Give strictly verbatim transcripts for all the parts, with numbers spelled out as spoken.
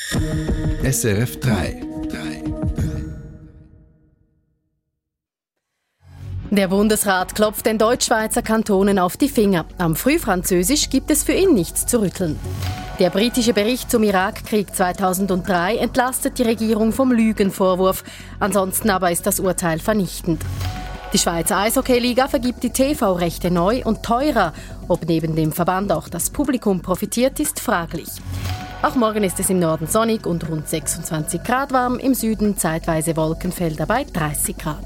S R F drei. Der Bundesrat klopft den Deutschschweizer Kantonen auf die Finger. Am Frühfranzösisch gibt es für ihn nichts zu rütteln. Der britische Bericht zum Irakkrieg zweitausenddrei entlastet die Regierung vom Lügenvorwurf. Ansonsten aber ist das Urteil vernichtend. Die Schweizer Eishockeyliga vergibt die T V-Rechte neu und teurer. Ob neben dem Verband auch das Publikum profitiert, ist fraglich. Auch morgen ist es im Norden sonnig und rund sechsundzwanzig Grad warm, im Süden zeitweise Wolkenfelder bei dreißig Grad.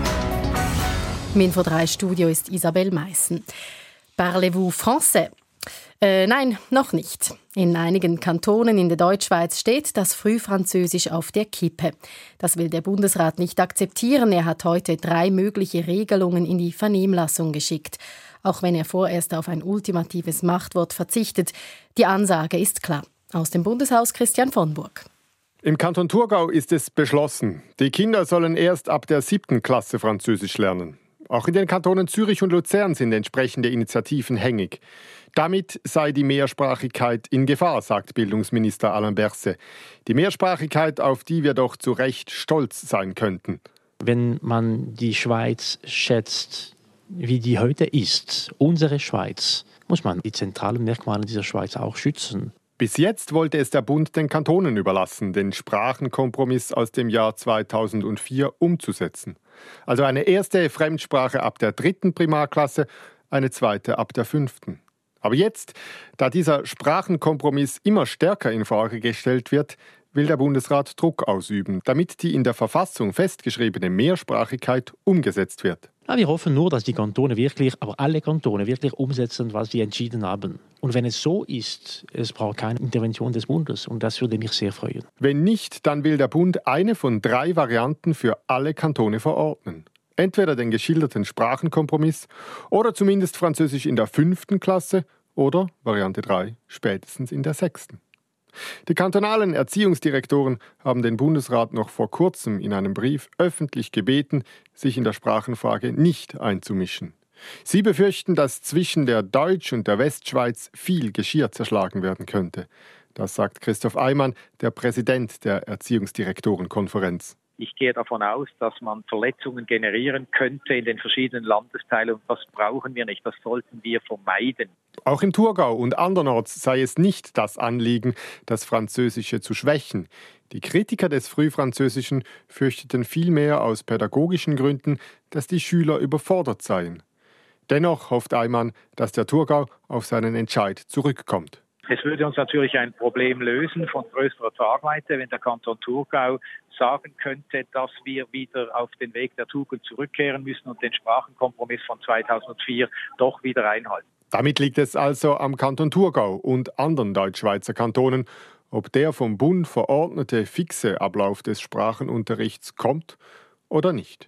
Im Info drei Studio ist Isabelle Meissen. Parlez-vous français? Äh, nein, noch nicht. In einigen Kantonen in der Deutschschweiz steht das Frühfranzösisch auf der Kippe. Das will der Bundesrat nicht akzeptieren. Er hat heute drei mögliche Regelungen in die Vernehmlassung geschickt. Auch wenn er vorerst auf ein ultimatives Machtwort verzichtet. Die Ansage ist klar. Aus dem Bundeshaus Christian von Burg. Im Kanton Thurgau ist es beschlossen. Die Kinder sollen erst ab der siebten Klasse Französisch lernen. Auch in den Kantonen Zürich und Luzern sind entsprechende Initiativen hängig. Damit sei die Mehrsprachigkeit in Gefahr, sagt Bildungsminister Alain Berset. Die Mehrsprachigkeit, auf die wir doch zu Recht stolz sein könnten. Wenn man die Schweiz schätzt, wie die heute ist, unsere Schweiz, muss man die zentralen Merkmale dieser Schweiz auch schützen. Bis jetzt wollte es der Bund den Kantonen überlassen, den Sprachenkompromiss aus dem Jahr zweitausendvier umzusetzen. Also eine erste Fremdsprache ab der dritten Primarklasse, eine zweite ab der fünften. Aber jetzt, da dieser Sprachenkompromiss immer stärker in Frage gestellt wird, will der Bundesrat Druck ausüben, damit die in der Verfassung festgeschriebene Mehrsprachigkeit umgesetzt wird. Ja, wir hoffen nur, dass die Kantone wirklich, aber alle Kantone wirklich umsetzen, was sie entschieden haben. Und wenn es so ist, es braucht keine Intervention des Bundes. Und das würde mich sehr freuen. Wenn nicht, dann will der Bund eine von drei Varianten für alle Kantone verordnen. Entweder den geschilderten Sprachenkompromiss oder zumindest Französisch in der fünften Klasse oder, Variante drei, spätestens in der sechsten. Die kantonalen Erziehungsdirektoren haben den Bundesrat noch vor kurzem in einem Brief öffentlich gebeten, sich in der Sprachenfrage nicht einzumischen. Sie befürchten, dass zwischen der Deutsch- und der Westschweiz viel Geschirr zerschlagen werden könnte. Das sagt Christoph Eimann, der Präsident der Erziehungsdirektorenkonferenz. Ich gehe davon aus, dass man Verletzungen generieren könnte in den verschiedenen Landesteilen. Und das brauchen wir nicht, das sollten wir vermeiden. Auch im Thurgau und andernorts sei es nicht das Anliegen, das Französische zu schwächen. Die Kritiker des Frühfranzösischen fürchteten vielmehr aus pädagogischen Gründen, dass die Schüler überfordert seien. Dennoch hofft Eimann, dass der Thurgau auf seinen Entscheid zurückkommt. Es würde uns natürlich ein Problem lösen von größerer Tragweite, wenn der Kanton Thurgau sagen könnte, dass wir wieder auf den Weg der Tugend zurückkehren müssen und den Sprachenkompromiss von zweitausendvier doch wieder einhalten. Damit liegt es also am Kanton Thurgau und anderen Deutschschweizer Kantonen, ob der vom Bund verordnete fixe Ablauf des Sprachenunterrichts kommt oder nicht.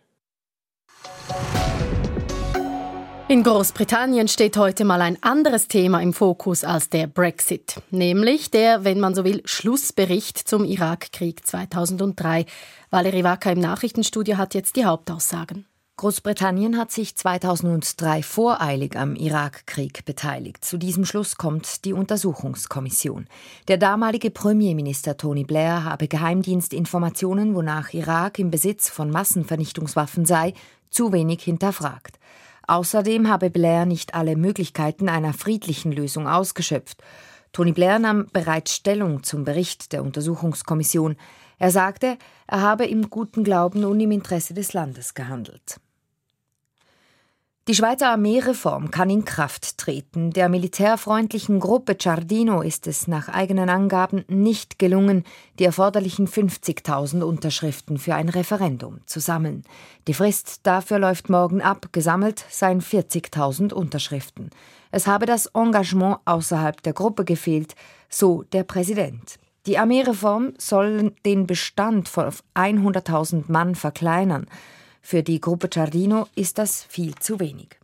In Großbritannien steht heute mal ein anderes Thema im Fokus als der Brexit, nämlich der, wenn man so will, Schlussbericht zum Irakkrieg zweitausenddrei. Valerie Wacker im Nachrichtenstudio hat jetzt die Hauptaussagen. Großbritannien hat sich zweitausenddrei voreilig am Irakkrieg beteiligt. Zu diesem Schluss kommt die Untersuchungskommission. Der damalige Premierminister Tony Blair habe Geheimdienstinformationen, wonach Irak im Besitz von Massenvernichtungswaffen sei, zu wenig hinterfragt. Außerdem habe Blair nicht alle Möglichkeiten einer friedlichen Lösung ausgeschöpft. Tony Blair nahm bereits Stellung zum Bericht der Untersuchungskommission. Er sagte, er habe im guten Glauben und im Interesse des Landes gehandelt. Die Schweizer Armeereform kann in Kraft treten. Der militärfreundlichen Gruppe Giardino ist es nach eigenen Angaben nicht gelungen, die erforderlichen fünfzigtausend Unterschriften für ein Referendum zu sammeln. Die Frist dafür läuft morgen ab. Gesammelt seien vierzigtausend Unterschriften. Es habe das Engagement außerhalb der Gruppe gefehlt, so der Präsident. Die Armeereform soll den Bestand von hunderttausend Mann verkleinern. Für die Gruppe Giardino ist das viel zu wenig.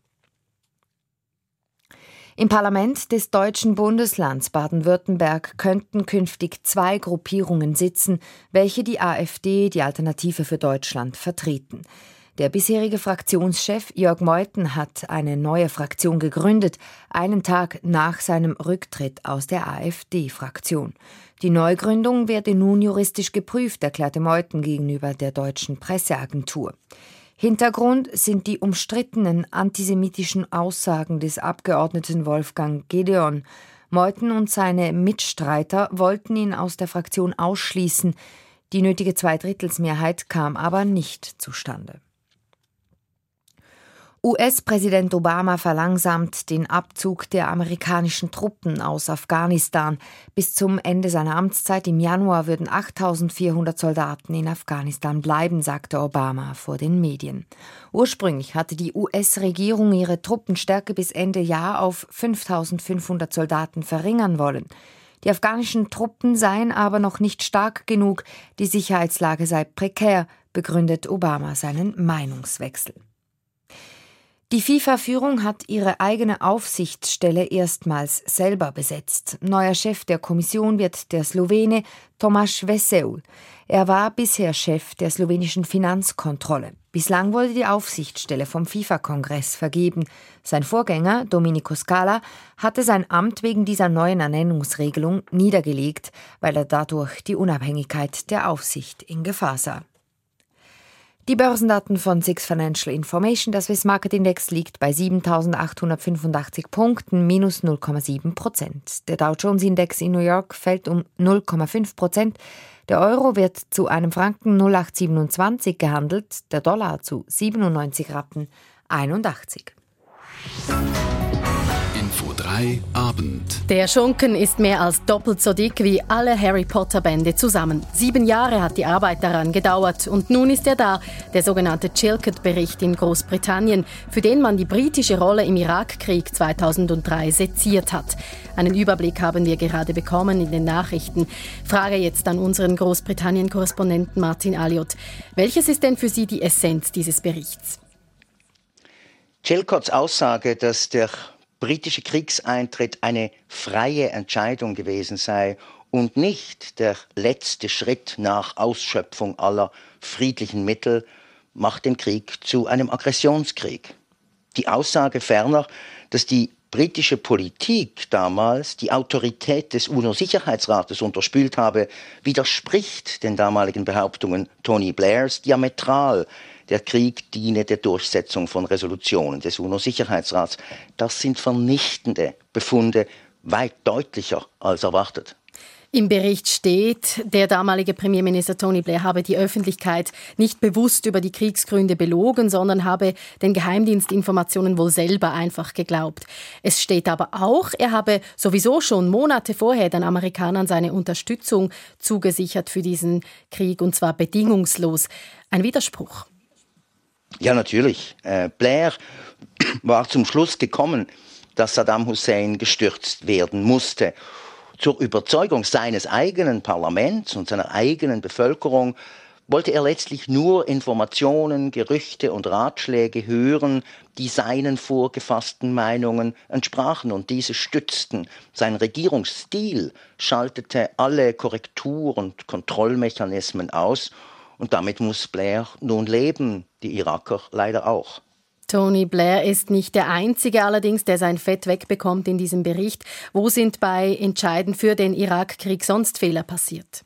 Im Parlament des deutschen Bundeslands Baden-Württemberg könnten künftig zwei Gruppierungen sitzen, welche die AfD, die Alternative für Deutschland, vertreten. Der bisherige Fraktionschef Jörg Meuthen hat eine neue Fraktion gegründet, einen Tag nach seinem Rücktritt aus der AfD-Fraktion. Die Neugründung werde nun juristisch geprüft, erklärte Meuthen gegenüber der deutschen Presseagentur. Hintergrund sind die umstrittenen antisemitischen Aussagen des Abgeordneten Wolfgang Gedeon. Meuthen und seine Mitstreiter wollten ihn aus der Fraktion ausschließen. Die nötige Zweidrittelsmehrheit kam aber nicht zustande. U S-Präsident Obama verlangsamt den Abzug der amerikanischen Truppen aus Afghanistan. Bis zum Ende seiner Amtszeit im Januar würden achttausendvierhundert Soldaten in Afghanistan bleiben, sagte Obama vor den Medien. Ursprünglich hatte die U S-Regierung ihre Truppenstärke bis Ende Jahr auf fünftausendfünfhundert Soldaten verringern wollen. Die afghanischen Truppen seien aber noch nicht stark genug, die Sicherheitslage sei prekär, begründet Obama seinen Meinungswechsel. Die FIFA-Führung hat ihre eigene Aufsichtsstelle erstmals selber besetzt. Neuer Chef der Kommission wird der Slowene Tomáš Veseul. Er war bisher Chef der slowenischen Finanzkontrolle. Bislang wurde die Aufsichtsstelle vom FIFA-Kongress vergeben. Sein Vorgänger, Domenico Scala, hatte sein Amt wegen dieser neuen Ernennungsregelung niedergelegt, weil er dadurch die Unabhängigkeit der Aufsicht in Gefahr sah. Die Börsendaten von Six Financial Information, der Swiss Market Index liegt bei siebentausendachthundertfünfundachtzig Punkten, minus null Komma sieben Prozent. Der Dow Jones Index in New York fällt um null Komma fünf Prozent. Der Euro wird zu einem Franken null Komma achthundertsiebenundzwanzig gehandelt, der Dollar zu siebenundneunzig Rappen einundachtzig. Info drei Abend. Der Schunken ist mehr als doppelt so dick wie alle Harry-Potter-Bände zusammen. Sieben Jahre hat die Arbeit daran gedauert und nun ist er da, der sogenannte Chilcot-Bericht in Großbritannien, für den man die britische Rolle im Irakkrieg zweitausenddrei seziert hat. Einen Überblick haben wir gerade bekommen in den Nachrichten. Frage jetzt an unseren Großbritannien-Korrespondenten Martin Alliot. Welches ist denn für Sie die Essenz dieses Berichts? Chilcots Aussage, dass der britische Kriegseintritt eine freie Entscheidung gewesen sei und nicht der letzte Schritt nach Ausschöpfung aller friedlichen Mittel, macht den Krieg zu einem Aggressionskrieg. Die Aussage ferner, dass die britische Politik damals die Autorität des UNO-Sicherheitsrates unterspült habe, widerspricht den damaligen Behauptungen Tony Blairs diametral. Der Krieg diene der Durchsetzung von Resolutionen des UNO-Sicherheitsrats. Das sind vernichtende Befunde, weit deutlicher als erwartet. Im Bericht steht, der damalige Premierminister Tony Blair habe die Öffentlichkeit nicht bewusst über die Kriegsgründe belogen, sondern habe den Geheimdienstinformationen wohl selber einfach geglaubt. Es steht aber auch, er habe sowieso schon Monate vorher den Amerikanern seine Unterstützung zugesichert für diesen Krieg, und zwar bedingungslos. Ein Widerspruch. Ja, natürlich. Äh, Blair war zum Schluss gekommen, dass Saddam Hussein gestürzt werden musste. Zur Überzeugung seines eigenen Parlaments und seiner eigenen Bevölkerung wollte er letztlich nur Informationen, Gerüchte und Ratschläge hören, die seinen vorgefassten Meinungen entsprachen und diese stützten. Sein Regierungsstil schaltete alle Korrektur- und Kontrollmechanismen aus. Und damit muss Blair nun leben, die Iraker leider auch. Tony Blair ist nicht der Einzige allerdings, der sein Fett wegbekommt in diesem Bericht. Wo sind bei Entscheiden für den Irakkrieg sonst Fehler passiert?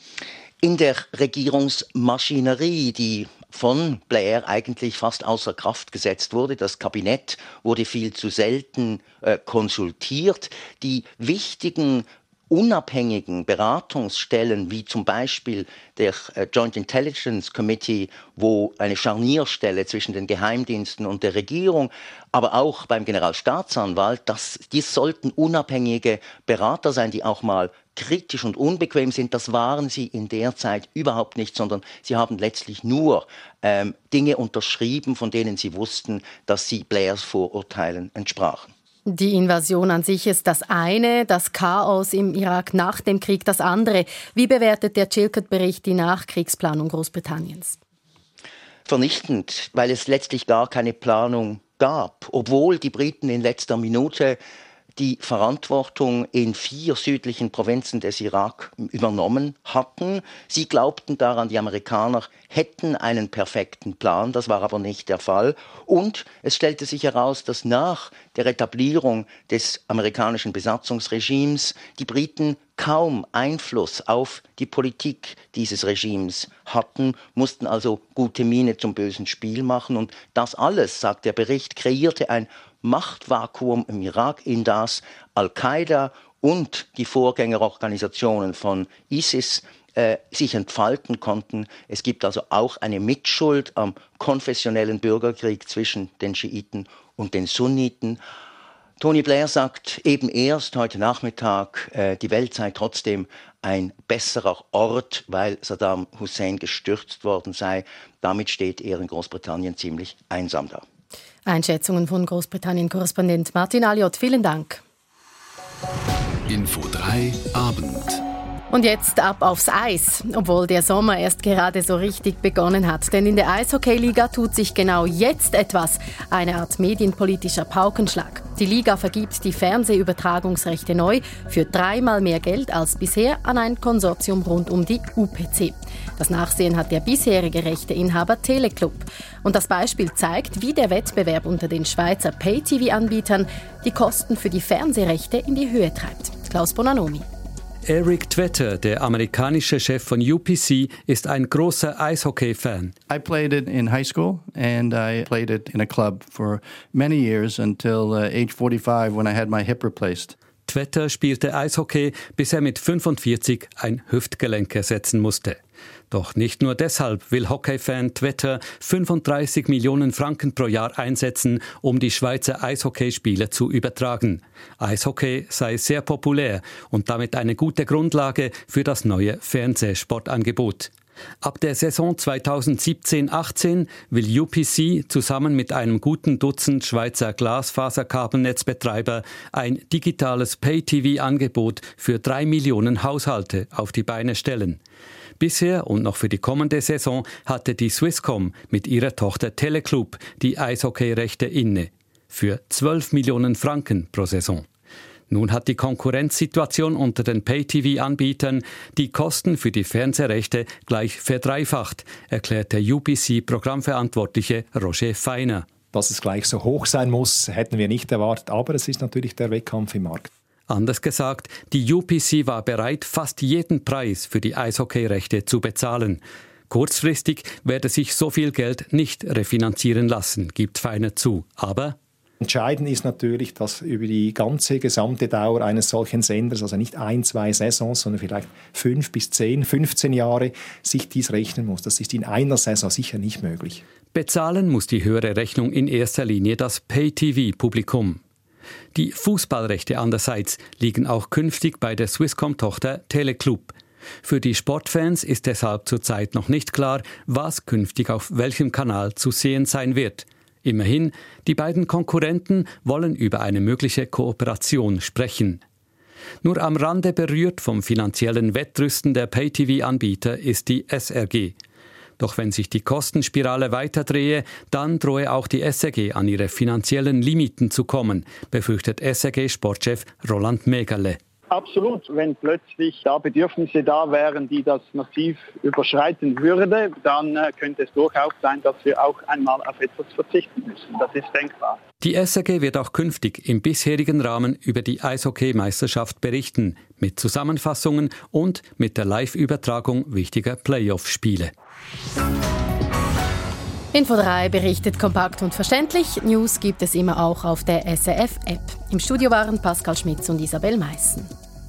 In der Regierungsmaschinerie, die von Blair eigentlich fast außer Kraft gesetzt wurde. Das Kabinett wurde viel zu selten äh, konsultiert. Die wichtigen unabhängigen Beratungsstellen, wie zum Beispiel der äh, Joint Intelligence Committee, wo eine Scharnierstelle zwischen den Geheimdiensten und der Regierung, aber auch beim Generalstaatsanwalt, das, die sollten unabhängige Berater sein, die auch mal kritisch und unbequem sind. Das waren sie in der Zeit überhaupt nicht, sondern sie haben letztlich nur ähm, Dinge unterschrieben, von denen sie wussten, dass sie Blairs Vorurteilen entsprachen. Die Invasion an sich ist das eine, das Chaos im Irak nach dem Krieg das andere. Wie bewertet der Chilcot-Bericht die Nachkriegsplanung Großbritanniens? Vernichtend, weil es letztlich gar keine Planung gab, obwohl die Briten in letzter Minute die Verantwortung in vier südlichen Provinzen des Irak übernommen hatten. Sie glaubten daran, die Amerikaner hätten einen perfekten Plan, das war aber nicht der Fall. Und es stellte sich heraus, dass nach der Etablierung des amerikanischen Besatzungsregimes die Briten kaum Einfluss auf die Politik dieses Regimes hatten, mussten also gute Miene zum bösen Spiel machen. Und das alles, sagt der Bericht, kreierte ein Machtvakuum im Irak, in das Al-Qaida und die Vorgängerorganisationen von ISIS äh, sich entfalten konnten. Es gibt also auch eine Mitschuld am konfessionellen Bürgerkrieg zwischen den Schiiten und den Sunniten. Tony Blair sagt eben erst heute Nachmittag, äh, die Welt sei trotzdem ein besserer Ort, weil Saddam Hussein gestürzt worden sei. Damit steht er in Großbritannien ziemlich einsam da. Einschätzungen von Großbritannien-Korrespondent Martin Alliot. Vielen Dank. Info drei Abend. Und jetzt ab aufs Eis, obwohl der Sommer erst gerade so richtig begonnen hat. Denn in der Eishockey-Liga tut sich genau jetzt etwas. Eine Art medienpolitischer Paukenschlag. Die Liga vergibt die Fernsehübertragungsrechte neu für dreimal mehr Geld als bisher an ein Konsortium rund um die U P C. Das Nachsehen hat der bisherige Rechteinhaber Teleclub. Und das Beispiel zeigt, wie der Wettbewerb unter den Schweizer Pay-T V-Anbietern die Kosten für die Fernsehrechte in die Höhe treibt. Klaus Bonanomi. Eric Tveter, der amerikanische Chef von U P C, ist ein großer Eishockey-Fan. I played it in high school and I played it in a club for many years until uh, age forty-five when I had my hip replaced. Tveter spielte Eishockey, bis er mit fünfundvierzig ein Hüftgelenk ersetzen musste. Doch nicht nur deshalb will Hockey-Fan Tveter fünfunddreißig Millionen Franken pro Jahr einsetzen, um die Schweizer Eishockeyspiele zu übertragen. Eishockey sei sehr populär und damit eine gute Grundlage für das neue Fernsehsportangebot. Ab der Saison zweitausendsiebzehn achtzehn will U P C zusammen mit einem guten Dutzend Schweizer Glasfaserkabelnetzbetreiber ein digitales Pay-T V-Angebot für drei Millionen Haushalte auf die Beine stellen. Bisher und noch für die kommende Saison hatte die Swisscom mit ihrer Tochter Teleclub die Eishockeyrechte inne. Für zwölf Millionen Franken pro Saison. Nun hat die Konkurrenzsituation unter den Pay-T V-Anbietern die Kosten für die Fernsehrechte gleich verdreifacht, erklärt der U P C-Programmverantwortliche Roger Feiner. Dass es gleich so hoch sein muss, hätten wir nicht erwartet, aber es ist natürlich der Wettkampf im Markt. Anders gesagt, die U P C war bereit, fast jeden Preis für die Eishockeyrechte zu bezahlen. Kurzfristig werde sich so viel Geld nicht refinanzieren lassen, gibt Feiner zu. Aber entscheidend ist natürlich, dass über die ganze gesamte Dauer eines solchen Senders, also nicht ein, zwei Saisons, sondern vielleicht fünf bis zehn, fünfzehn Jahre, sich dies rechnen muss. Das ist in einer Saison sicher nicht möglich. Bezahlen muss die höhere Rechnung in erster Linie das Pay-T V-Publikum. Die Fußballrechte andererseits liegen auch künftig bei der Swisscom-Tochter Teleclub. Für die Sportfans ist deshalb zurzeit noch nicht klar, was künftig auf welchem Kanal zu sehen sein wird. Immerhin, die beiden Konkurrenten wollen über eine mögliche Kooperation sprechen. Nur am Rande berührt vom finanziellen Wettrüsten der Pay-T V-Anbieter ist die S R G. Doch wenn sich die Kostenspirale weiterdrehe, dann drohe auch die S R G an ihre finanziellen Limiten zu kommen, befürchtet S R G-Sportchef Roland Mägerle. Absolut. Wenn plötzlich da Bedürfnisse da wären, die das massiv überschreiten würde, dann äh, könnte es durchaus sein, dass wir auch einmal auf etwas verzichten müssen. Das ist denkbar. Die S R G wird auch künftig im bisherigen Rahmen über die Eishockey-Meisterschaft berichten, mit Zusammenfassungen und mit der Live-Übertragung wichtiger Playoff-Spiele. Info drei berichtet kompakt und verständlich. News gibt es immer auch auf der S R F-App. Im Studio waren Pascal Schmitz und Isabel Meissen.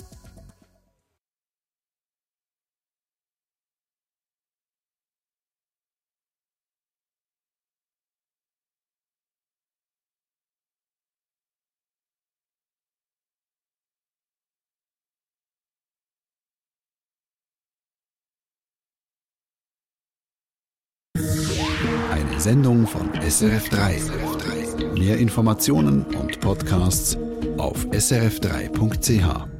Eine Sendung von S R F drei. Mehr Informationen und Podcasts auf s r f drei punkt c h.